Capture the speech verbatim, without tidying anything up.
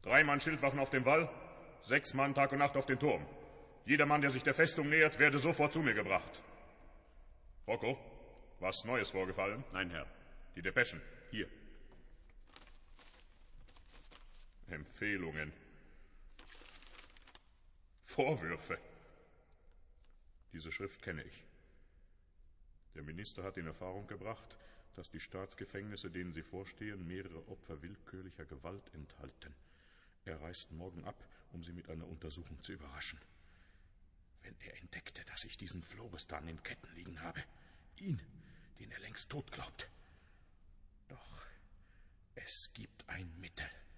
Drei Mann Schildwachen auf dem Wall, sechs Mann Tag und Nacht auf den Turm. Jeder Mann, der sich der Festung nähert, werde sofort zu mir gebracht. Rocco, was Neues vorgefallen? Nein, Herr. Die Depeschen. Hier. Empfehlungen. Vorwürfe. Diese Schrift kenne ich. Der Minister hat in Erfahrung gebracht, dass die Staatsgefängnisse, denen sie vorstehen, mehrere Opfer willkürlicher Gewalt enthalten. Er reist morgen ab, um sie mit einer Untersuchung zu überraschen. Wenn er entdeckte, dass ich diesen Florestan in Ketten liegen habe, ihn, den er längst tot glaubt. Doch es gibt ein Mittel.